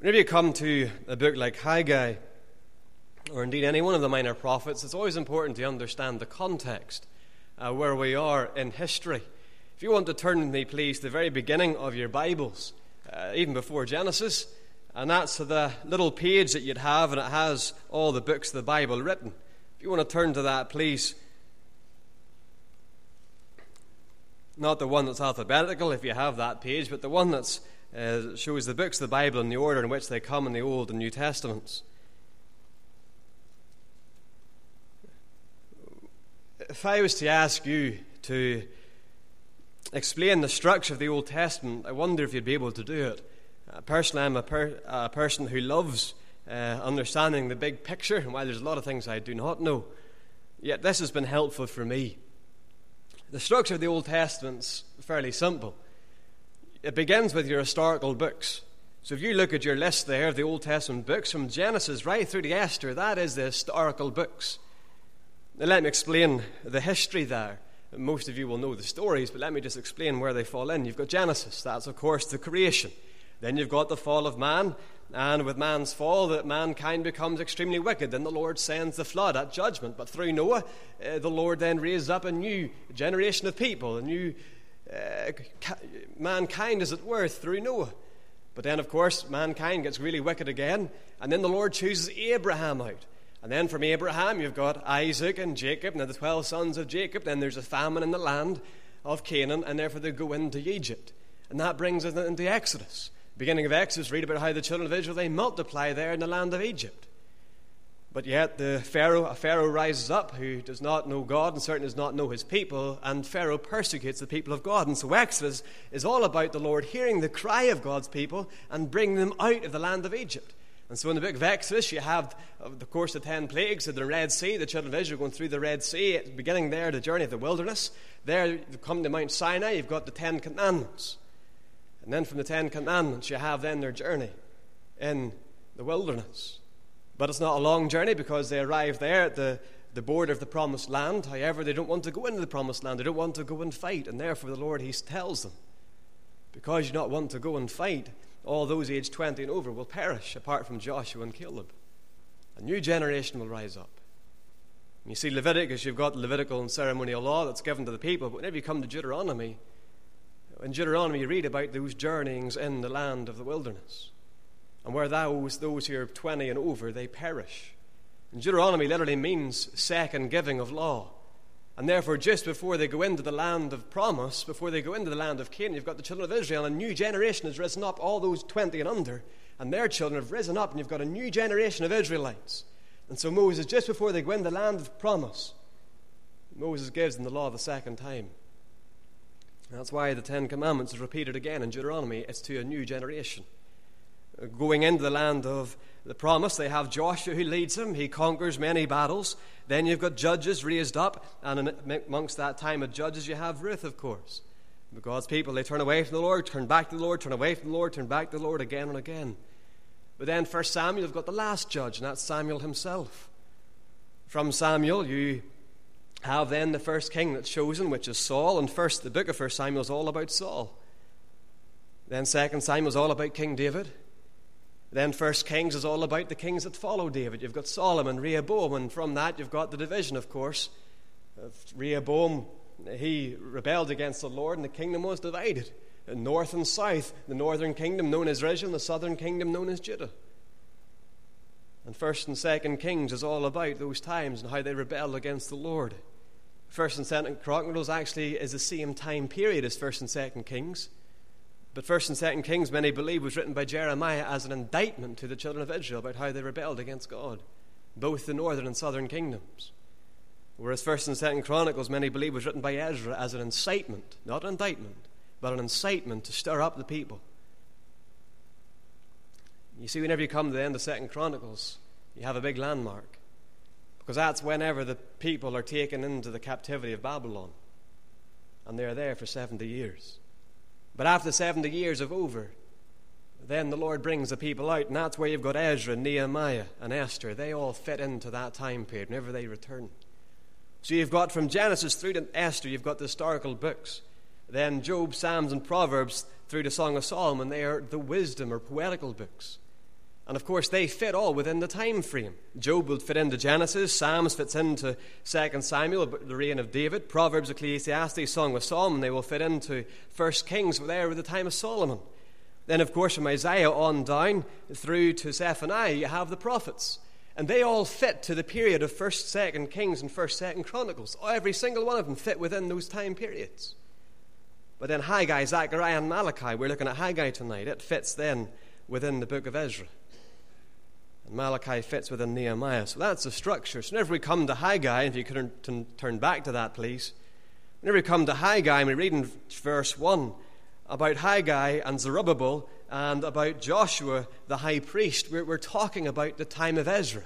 Whenever you come to a book like Haggai, or indeed any one of the minor prophets, it's always important to understand the context, where we are in history. If you want to turn with me, please, to the very beginning of your Bibles, even before Genesis, and that's the little page that you'd have, and it has all the books of the Bible written. If you want to turn to that, please. Not the one that's alphabetical, if you have that page, but the one that shows the books of the Bible in the order in which they come in the Old and New Testaments. If I was to ask you to explain the structure of the Old Testament, I wonder if you'd be able to do it. Personally, I'm a person who loves understanding the big picture, and while there's a lot of things I do not know, yet this has been helpful for me. The structure of the Old Testament's fairly simple. It begins with your historical books. So if you look at your list there of the Old Testament books, from Genesis right through to Esther, that is the historical books. Now let me explain the history there. Most of you will know the stories, but let me just explain where they fall in. You've got Genesis, that's of course the creation. Then you've got the fall of man, and with man's fall, that mankind becomes extremely wicked. Then the Lord sends the flood at judgment. But through Noah, the Lord then raises up a new generation of people, a new mankind, as it were, through Noah. But then, of course, mankind gets really wicked again, and then the Lord chooses Abraham out. And then from Abraham, you've got Isaac and Jacob, and the 12 sons of Jacob. Then there's a famine in the land of Canaan, and therefore they go into Egypt. And that brings us into Exodus. Beginning of Exodus, read about how the children of Israel, they multiply there in the land of Egypt. But yet a Pharaoh rises up who does not know God and certainly does not know his people, and Pharaoh persecutes the people of God. And so Exodus is all about the Lord hearing the cry of God's people and bringing them out of the land of Egypt. And so in the book of Exodus, you have, of course, the 10 plagues of the Red Sea, the children of Israel going through the Red Sea, beginning there, the journey of the wilderness. There, you come to Mount Sinai, you've got the 10 commandments. And then from the 10 commandments, you have then their journey in the wilderness. But it's not a long journey because they arrive there at the border of the promised land. However, they don't want to go into the promised land. They don't want to go and fight. And therefore the Lord, he tells them, because you don't want to go and fight, all those aged 20 and over will perish apart from Joshua and Caleb. A new generation will rise up. And you see Leviticus, you've got Levitical and ceremonial law that's given to the people. But whenever you come to Deuteronomy, in Deuteronomy you read about those journeyings in the land of the wilderness. And where those who are 20 and over, they perish. And Deuteronomy literally means second giving of law. And therefore, just before they go into the land of promise, before they go into the land of Canaan, you've got the children of Israel, and a new generation has risen up, all those 20 and under, and their children have risen up, and you've got a new generation of Israelites. And so Moses, just before they go into the land of promise, Moses gives them the law the second time. And that's why the 10 Commandments is repeated again in Deuteronomy. It's to a new generation. Going into the land of the promise, they have Joshua who leads them. He conquers many battles. Then you've got judges raised up, and amongst that time of judges you have Ruth, of course. But God's people, they turn away from the Lord, turn back to the Lord, turn away from the Lord, turn back to the Lord again and again. But then 1 Samuel, you've got the last judge, and that's Samuel himself. From Samuel, you have then the first king that's chosen, which is Saul. And the book of 1 Samuel is all about Saul. Then 2 Samuel is all about King David. Then 1 Kings is all about the kings that follow David. You've got Solomon, Rehoboam, and from that you've got the division, of course. Rehoboam, he rebelled against the Lord, and the kingdom was divided. North and south, the northern kingdom known as Israel, and the southern kingdom known as Judah. And 1 and 2 Kings is all about those times and how they rebelled against the Lord. 1 and 2 Chronicles actually is the same time period as 1 and 2 Kings. But 1 and 2 Kings, many believe, was written by Jeremiah as an indictment to the children of Israel about how they rebelled against God, both the northern and southern kingdoms. Whereas 1 and 2 Chronicles, many believe, was written by Ezra as an incitement, not an indictment, but an incitement to stir up the people. You see, whenever you come to the end of 2 Chronicles, you have a big landmark, because that's whenever the people are taken into the captivity of Babylon, and they're there for 70 years. But after the 70 years are over, then the Lord brings the people out, and that's where you've got Ezra, Nehemiah, and Esther. They all fit into that time period whenever they return. So you've got from Genesis through to Esther, you've got the historical books. Then Job, Psalms, and Proverbs through the Song of Solomon, they are the wisdom or poetical books. And of course, they fit all within the time frame. Job would fit into Genesis, Psalms fits into 2 Samuel, the reign of David, Proverbs, Ecclesiastes, Song of Solomon, they will fit into 1 Kings, there with the time of Solomon. Then, of course, from Isaiah on down through to Zephaniah, you have the prophets. And they all fit to the period of 1st, 2nd Kings and 1st, 2nd Chronicles. Every single one of them fit within those time periods. But then Haggai, Zechariah, and Malachi, we're looking at Haggai tonight. It fits then within the book of Ezra. And Malachi fits within Nehemiah. So that's the structure. So whenever we come to Haggai, if you could turn back to that, please. Whenever we come to Haggai, and we read in verse 1 about Haggai and Zerubbabel and about Joshua, the high priest, we're talking about the time of Ezra.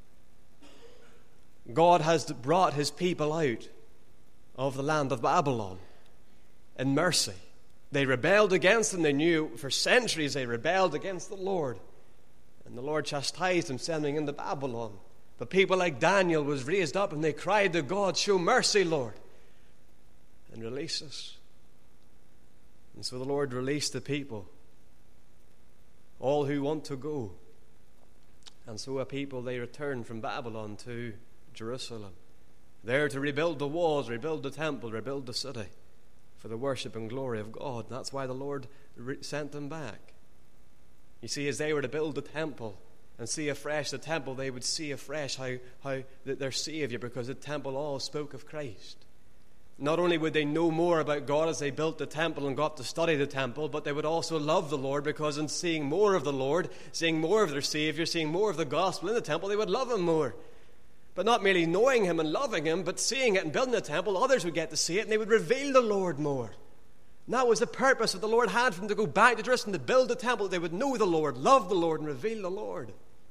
God has brought his people out of the land of Babylon in mercy. They rebelled against him. They knew for centuries they rebelled against the Lord. And the Lord chastised them, sending into Babylon. But people like Daniel was raised up and they cried to God, "Show mercy, Lord, and release us." And so the Lord released the people, all who want to go. And so a people, they returned from Babylon to Jerusalem, there to rebuild the walls, rebuild the temple, rebuild the city for the worship and glory of God. That's why the Lord sent them back. You see, as they were to build the temple and see afresh the temple, they would see afresh how their Savior, because the temple all spoke of Christ. Not only would they know more about God as they built the temple and got to study the temple, but they would also love the Lord, because in seeing more of the Lord, seeing more of their Savior, seeing more of the gospel in the temple, they would love him more. But not merely knowing him and loving him, but seeing it and building the temple, others would get to see it and they would reveal the Lord more. And that was the purpose that the Lord had for them, to go back to Jerusalem, to build the temple. They would know the Lord, love the Lord, and reveal the Lord.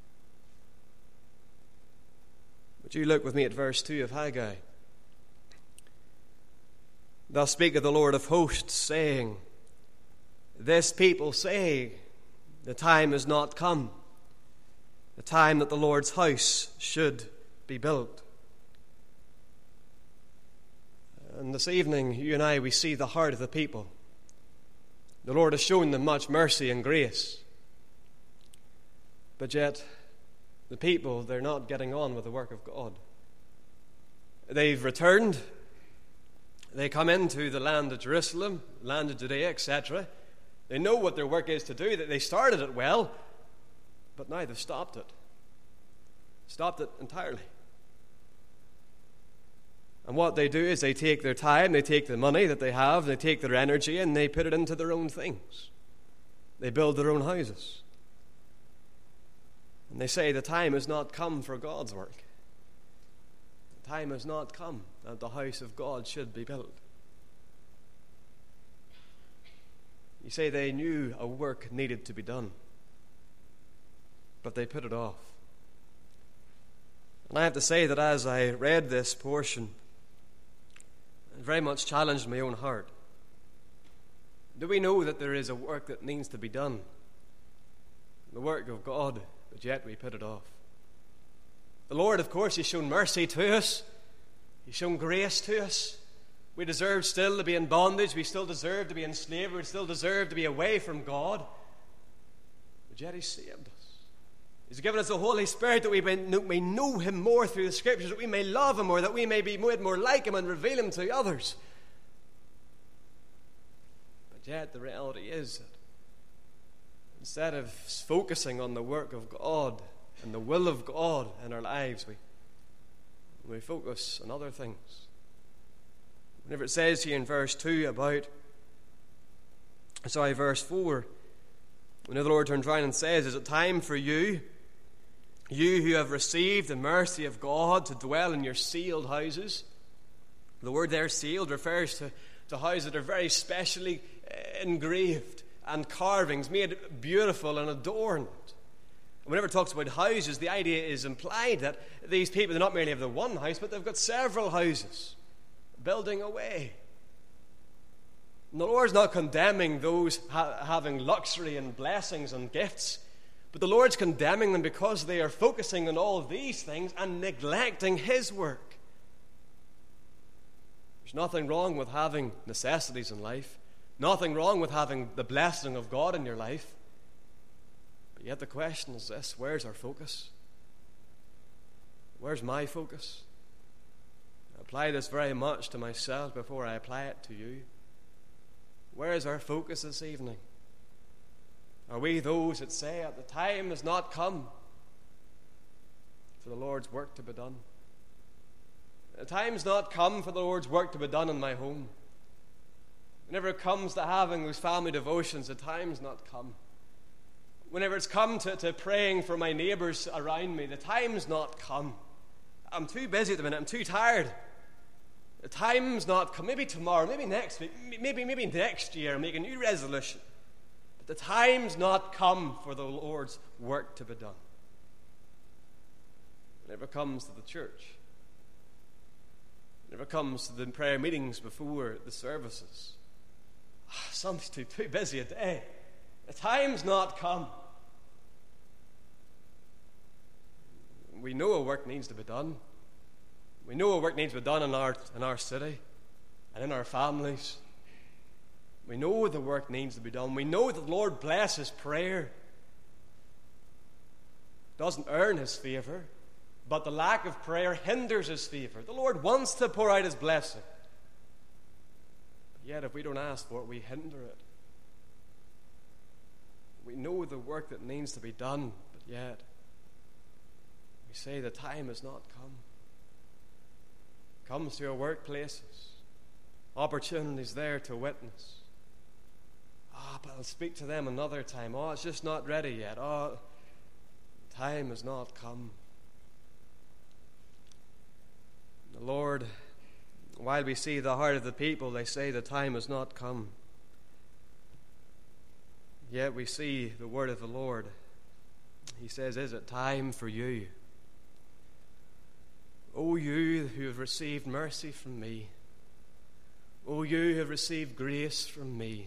Would you look with me at verse 2 of Haggai? Thus speaketh the Lord of hosts, saying, This people say, the time is not come, the time that the Lord's house should be built. And this evening, you and I, we see the heart of the people. The Lord has shown them much mercy and grace. But yet, the people, they're not getting on with the work of God. They've returned. They come into the land of Jerusalem, land of Judea, etc. They know what their work is to do, that they started it well, but now they've stopped it. Stopped it entirely. And what they do is they take their time, they take the money that they have, they take their energy, and they put it into their own things. They build their own houses. And they say the time has not come for God's work. The time has not come that the house of God should be built. You say they knew a work needed to be done, but they put it off. And I have to say that as I read this portion, it very much challenged my own heart. Do we know that there is a work that needs to be done? The work of God, but yet we put it off. The Lord, of course, He's shown mercy to us. He's shown grace to us. We deserve still to be in bondage. We still deserve to be enslaved. We still deserve to be away from God. But yet He's saved us. He's given us the Holy Spirit that we may know Him more through the Scriptures, that we may love Him more, that we may be made more like Him and reveal Him to others. But yet the reality is that instead of focusing on the work of God and the will of God in our lives, we focus on other things. Whenever it says here in verse 4, when the Lord turns around and says, Is it time for you, you who have received the mercy of God, to dwell in your sealed houses? The word there, sealed, refers to houses that are very specially engraved and carvings, made beautiful and adorned. And whenever it talks about houses, the idea is implied that these people, they not merely have the one house, but they've got several houses, building away. And the Lord's not condemning those having luxury and blessings and gifts, but the Lord's condemning them because they are focusing on all of these things and neglecting His work. There's nothing wrong with having necessities in life, nothing wrong with having the blessing of God in your life, but But yet the question is this: where's our focus? Where's my focus? I apply this very much to myself before I apply it to you. Where is our focus this evening? Are we those that say that the time has not come for the Lord's work to be done? The time's not come for the Lord's work to be done in my home. Whenever it comes to having those family devotions, the time's not come. Whenever it's come to praying for my neighbours around me, the time's not come. I'm too busy at the minute. I'm too tired. The time's not come. Maybe tomorrow, maybe next week, maybe next year, make a new resolution. But the time's not come for the Lord's work to be done. Whenever it comes to the church, whenever it comes to the prayer meetings before the services, something's too busy a day. The time's not come. We know a work needs to be done. We know a work needs to be done in our city and in our families. We know the work needs to be done. We know that the Lord blesses prayer. Doesn't earn his favor, but the lack of prayer hinders his favor. The Lord wants to pour out his blessing. But yet if we don't ask for it, we hinder it. We know the work that needs to be done, but yet we say the time has not come. Comes to our workplaces, opportunities there to witness. But I'll speak to them another time. It's just not ready yet. Time has not come. The Lord, while we see the heart of the people, they say the time has not come. Yet we see the word of the Lord. He says, is it time for you? O you who have received mercy from me. O you who have received grace from me.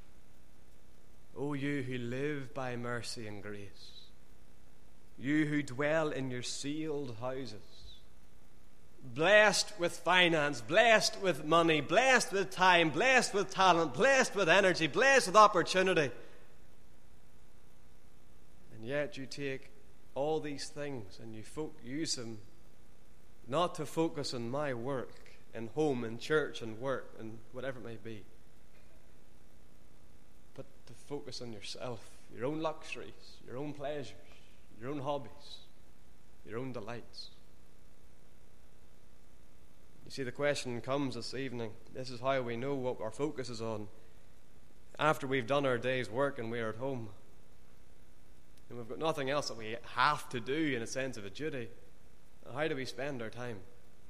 O you who live by mercy and grace. You who dwell in your sealed houses. Blessed with finance, blessed with money, blessed with time, blessed with talent, blessed with energy, blessed with opportunity. And yet you take all these things and you use them not to focus on my work and home and church and work and whatever it may be, but to focus on yourself, your own luxuries, your own pleasures, your own hobbies, your own delights. You see, the question comes this evening. This is how we know what our focus is on. After we've done our day's work and we're at home, and we've got nothing else that we have to do in a sense of a duty, how do we spend our time?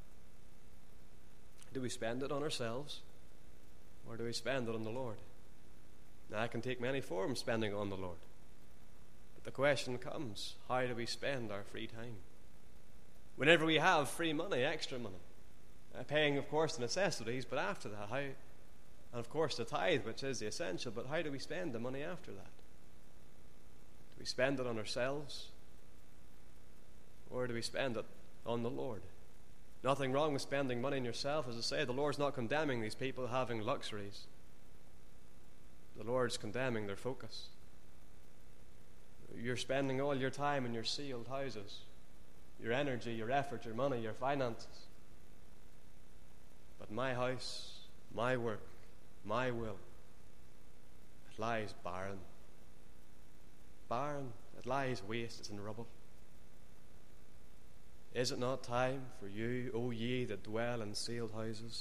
Do we spend it on ourselves, or do we spend it on the Lord? Now, I can take many forms spending on the Lord. But the question comes, how do we spend our free time? Whenever we have free money, extra money, paying, of course, the necessities, but after that, how? And, of course, the tithe, which is the essential, but how do we spend the money after that? Do we spend it on ourselves, or do we spend it on the Lord? Nothing wrong with spending money on yourself. As I say, the Lord's not condemning these people having luxuries. The Lord's condemning their focus. You're spending all your time in your sealed houses, your energy, your effort, your money, your finances. But my house, my work, my will, it lies barren. Barren, it lies waste, it's in rubble. Is it not time for you, O ye that dwell in sealed houses?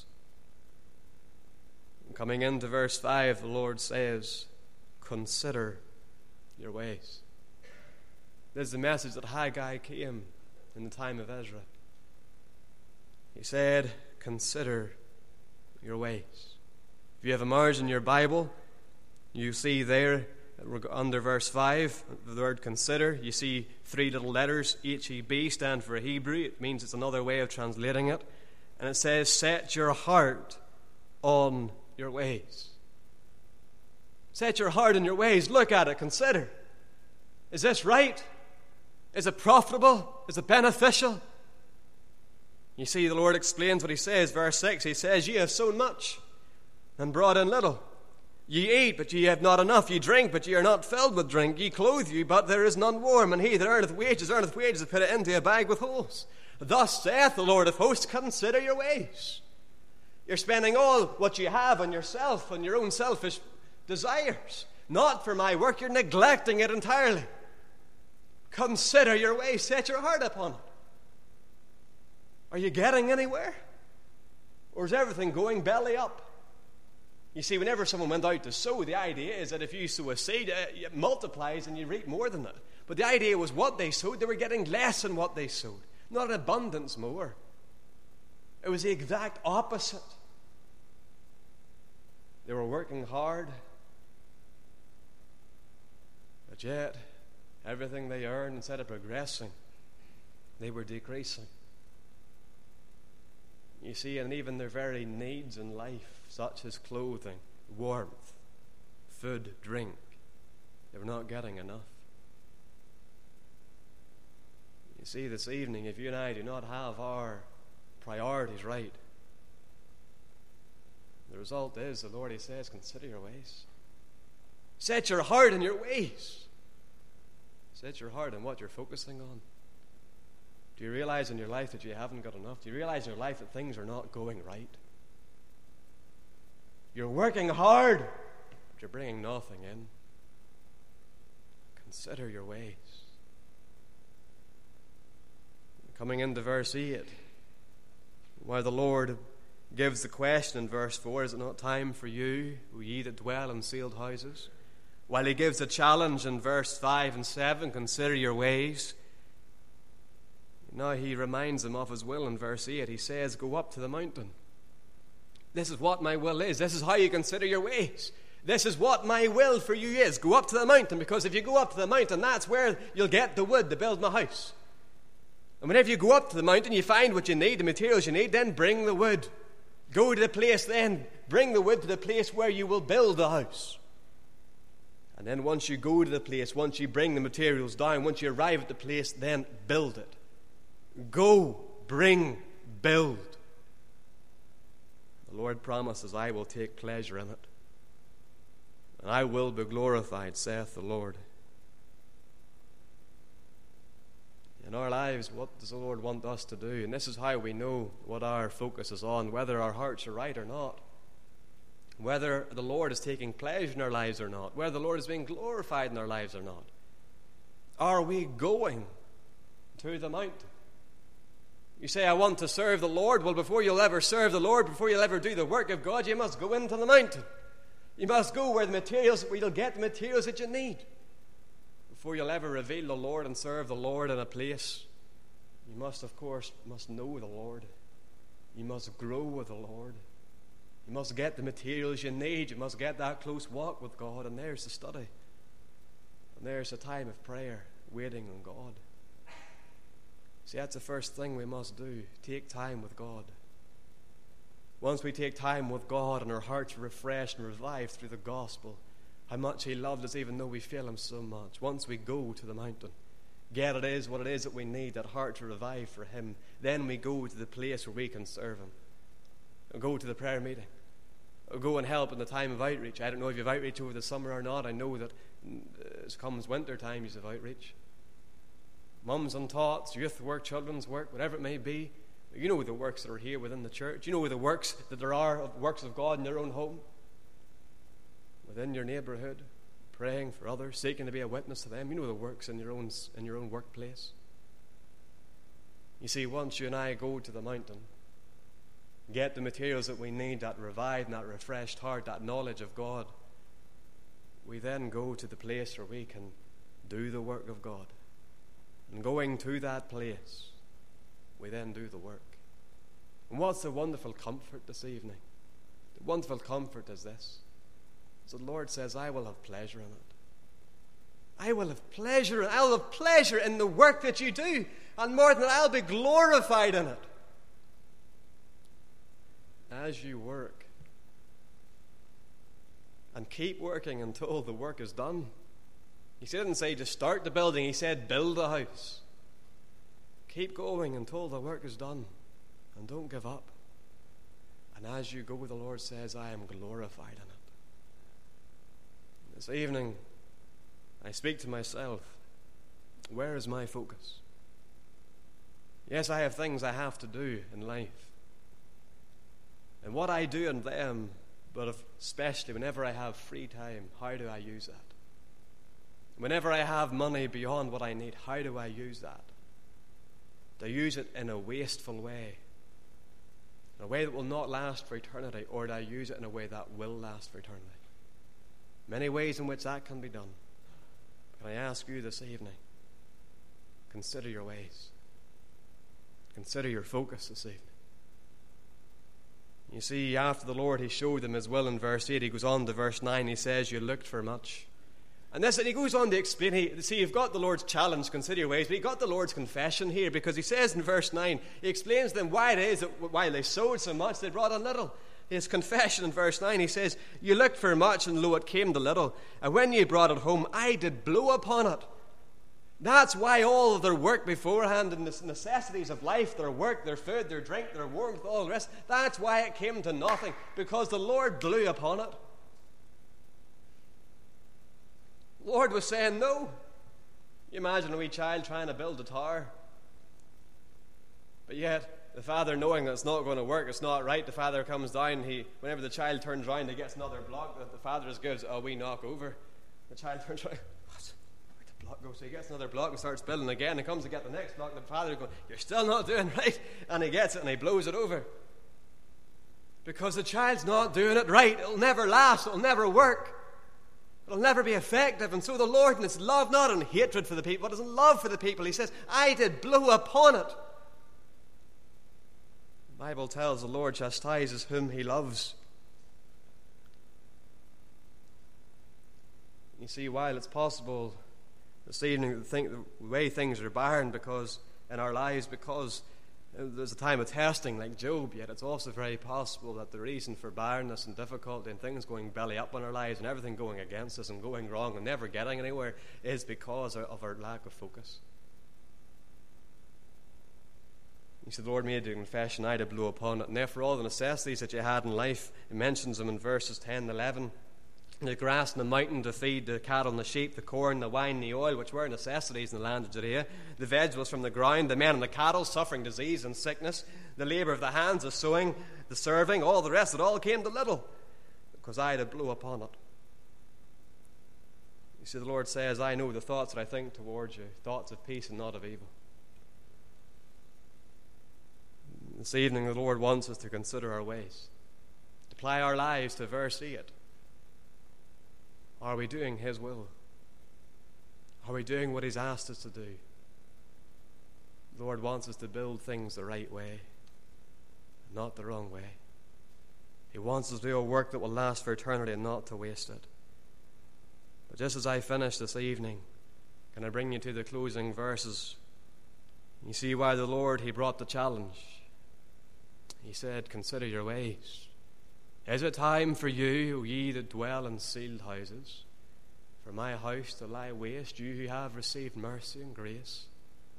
And coming into verse 5, the Lord says, consider your ways. This is the message that Haggai came in the time of Ezra. He said, consider your ways. If you have a margin in your Bible, you see there under verse 5, the word consider, you see 3 little letters, H-E-B, stand for Hebrew. It means it's another way of translating it. And it says, set your heart on your ways. Set your heart on your ways. Look at it. Consider. Is this right? Is it profitable? Is it beneficial? You see, the Lord explains what he says. Verse 6, he says, ye have sown much and brought in little. Ye eat, but ye have not enough. Ye drink, but ye are not filled with drink. Ye clothe you, but there is none warm. And he that earneth wages, and put it into a bag with holes. Thus saith the Lord of hosts, consider your ways. You're spending all what you have on yourself, on your own selfish desires. Not for my work. You're neglecting it entirely. Consider your ways. Set your heart upon it. Are you getting anywhere? Or is everything going belly up? You see, whenever someone went out to sow, the idea is that if you sow a seed, it multiplies and you reap more than that. But the idea was what they sowed, they were getting less than what they sowed. Not an abundance more. It was the exact opposite. They were working hard, but yet everything they earned, instead of progressing, they were decreasing. You see, and even their very needs in life, such as clothing, warmth, food, drink, they were not getting enough. You see, this evening, if you and I do not have our priorities right, the result is, the Lord, He says, consider your ways. Set your heart in your ways. Set your heart on what you're focusing on. Do you realize in your life that you haven't got enough? Do you realize in your life that things are not going right? You're working hard, but you're bringing nothing in. Consider your ways. Coming into verse 8, where the Lord gives the question in verse 4, is it not time for you, O ye that dwell in sealed houses? While He gives a challenge in verse 5 and 7, consider your ways. Now He reminds them of His will in verse 8. He says, go up to the mountain. This is what my will is. This is how you consider your ways. This is what my will for you is. Go up to the mountain, because if you go up to the mountain, that's where you'll get the wood to build my house. And whenever you go up to the mountain, you find what you need, the materials you need, then bring the wood. Go to the place then, bring the wood to the place where you will build the house. And then once you go to the place, once you bring the materials down, once you arrive at the place, then build it. Go, bring, build. The Lord promises, I will take pleasure in it, and I will be glorified, saith the Lord. In our lives, what does the Lord want us to do? And this is how we know what our focus is on, whether our hearts are right or not, whether the Lord is taking pleasure in our lives or not, whether the Lord is being glorified in our lives or not. Are we going to the mountain? You say, I want to serve the Lord. Well, before you'll ever serve the Lord, before you'll ever do the work of God, you must go into the mountain. You must go where you'll get the materials that you need. Before you'll ever reveal the Lord and serve the Lord in a place, you must, of course, know the Lord. You must grow with the Lord. You must get the materials you need. You must get that close walk with God. And there's the study. And there's the time of prayer, waiting on God. See, that's the first thing we must do. Take time with God. Once we take time with God and our hearts are refreshed and revived through the gospel, how much He loved us even though we fail Him so much. Once we go to the mountain, get what it is that we need, that heart to revive for Him, then we go to the place where we can serve Him. We'll go to the prayer meeting. We'll go and help in the time of outreach. I don't know if you have outreach over the summer or not. I know that as comes winter time, you have outreach. Mums and tots, youth work, children's work, whatever it may be. You know the works that are here within the church. You know the works that there are of works of God in your own home, within your neighborhood, praying for others, seeking to be a witness to them. You know the works in your own workplace. You see, once you and I go to the mountain, get the materials that we need, that revived and that refreshed heart, that knowledge of God, we then go to the place where we can do the work of God. And going to that place, we then do the work. And what's the wonderful comfort this evening? The wonderful comfort is this. So the Lord says, I will have pleasure in it. I will have pleasure, and I'll have pleasure in the work that you do. And more than that, I'll be glorified in it. As you work, and keep working until the work is done. He didn't say just start the building. He said build a house. Keep going until the work is done. And don't give up. And as you go, the Lord says, I am glorified in it. This evening, I speak to myself. Where is my focus? Yes, I have things I have to do in life. And what I do in them, but especially whenever I have free time, how do I use that? Whenever I have money beyond what I need, how do I use that? Do I use it in a wasteful way? In a way that will not last for eternity? Or do I use it in a way that will last for eternity? Many ways in which that can be done. Can I ask you this evening, consider your ways. Consider your focus this evening. You see, after the Lord, he showed them his will in verse 8. He goes on to verse 9. He says, you looked for much. And he goes on to explain, see, you've got the Lord's challenge, consider your ways, but you've got the Lord's confession here, because he says in verse 9, he explains to them why it is that while they sowed so much, they brought a little. His confession in verse 9, he says, you looked for much, and lo, it came to little. And when you brought it home, I did blow upon it. That's why all of their work beforehand and the necessities of life, their work, their food, their drink, their warmth, all the rest, that's why it came to nothing, because the Lord blew upon it. The Lord was saying no. You imagine a wee child trying to build a tower. But yet, the father knowing that it's not going to work, it's not right, the father comes down, whenever the child turns around, he gets another block that the father just gives a wee knock over. The child turns around, what? Where'd the block go? So he gets another block and starts building again, and comes to get the next block, and the father goes, you're still not doing right, and he gets it and he blows it over. Because the child's not doing it right. It'll never last, it'll never work. It'll never be effective. And so the Lord, in his love, not in hatred for the people, but his love for the people, he says, I did blow upon it. The Bible tells the Lord chastises whom he loves. You see, while it's possible this evening to think the way things are barren because in our lives, because there's a time of testing like Job, yet it's also very possible that the reason for barrenness and difficulty and things going belly up in our lives and everything going against us and going wrong and never getting anywhere is because of our lack of focus. You see, the Lord made the confession, I did blow upon it. And therefore all the necessities that you had in life, he mentions them in verses 10 and 11. The grass and the mountain to feed the cattle and the sheep, the corn, the wine, the oil, which were necessities in the land of Judea, the vegetables from the ground, the men and the cattle suffering disease and sickness, the labour of the hands, the sowing, the serving, all the rest, it all came to little, because I did blow upon it. You see, the Lord says, I know the thoughts that I think towards you, thoughts of peace and not of evil. This evening, the Lord wants us to consider our ways, to apply our lives to verse 8. Are we doing his will? Are we doing what he's asked us to do? The Lord wants us to build things the right way, not the wrong way. He wants us to do a work that will last for eternity and not to waste it. But just as I finish this evening, can I bring you to the closing verses? You see why the Lord, he brought the challenge. He said, consider your ways. Is it time for you, O ye that dwell in sealed houses, for my house to lie waste, you who have received mercy and grace?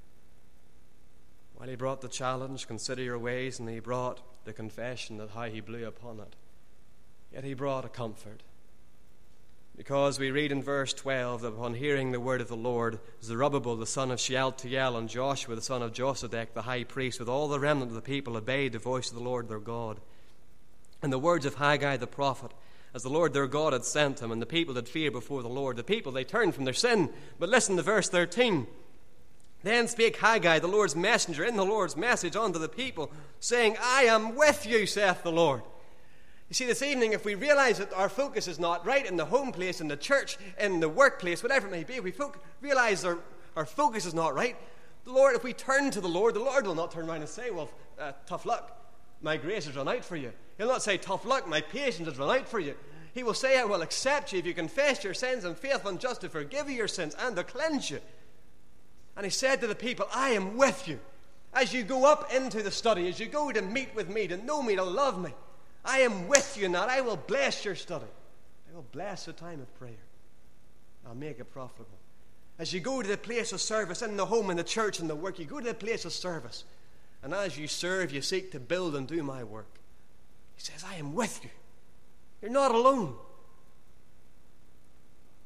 While he brought the challenge, consider your ways, and he brought the confession that how he blew upon it, yet he brought a comfort. Because we read in verse 12 that upon hearing the word of the Lord, Zerubbabel the son of Shealtiel and Joshua the son of Josedek the high priest with all the remnant of the people obeyed the voice of the Lord their God. And the words of Haggai the prophet, as the Lord their God had sent him, and the people had fear before the Lord. The people, they turned from their sin. But listen to verse 13. Then spake Haggai, the Lord's messenger, in the Lord's message unto the people, saying, I am with you, saith the Lord. You see, this evening, if we realize that our focus is not right in the home place, in the church, in the workplace, whatever it may be, if we realize our focus is not right, the Lord, if we turn to the Lord will not turn around and say, well, tough luck. My grace has run out for you. He'll not say, tough luck, my patience has run out for you. He will say, I will accept you if you confess your sins, and faithful and just to forgive you your sins and to cleanse you. And he said to the people, I am with you. As you go up into the study, as you go to meet with me, to know me, to love me, I am with you in that. I will bless your study. I will bless the time of prayer. I'll make it profitable. As you go to the place of service, in the home, in the church, in the work, you go to the place of service. And as you serve, you seek to build and do my work. He says, I am with you. You're not alone.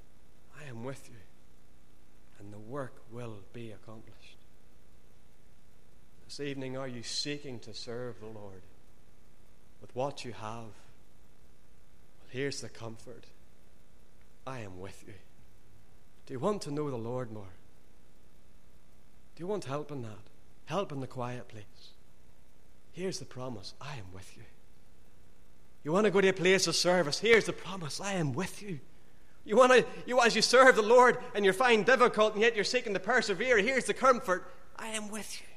am with you, and the work will be accomplished. This evening, are you seeking to serve the Lord with what you have? Well, here's the comfort. I am with you. Do you want to know the Lord more? Do you want help in that? Help in the quiet place? Here's the promise. I am with you. You want to go to a place of service? Here's the promise. I am with you. As you serve the Lord and you find difficult and yet you're seeking to persevere, here's the comfort. I am with you.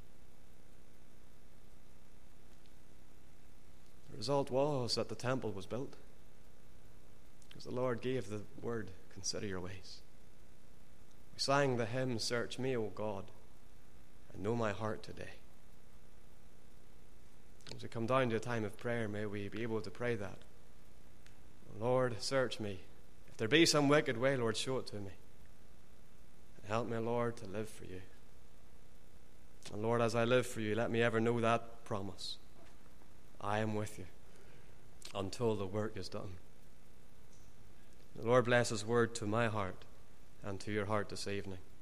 The result was that the temple was built because the Lord gave the word, consider your ways. We sang the hymn, search me, O God, and know my heart today. As we come down to a time of prayer, may we be able to pray that. Lord, search me. If there be some wicked way, Lord, show it to me. And help me, Lord, to live for you. And Lord, as I live for you, let me ever know that promise. I am with you until the work is done. The Lord bless his word to my heart and to your heart this evening.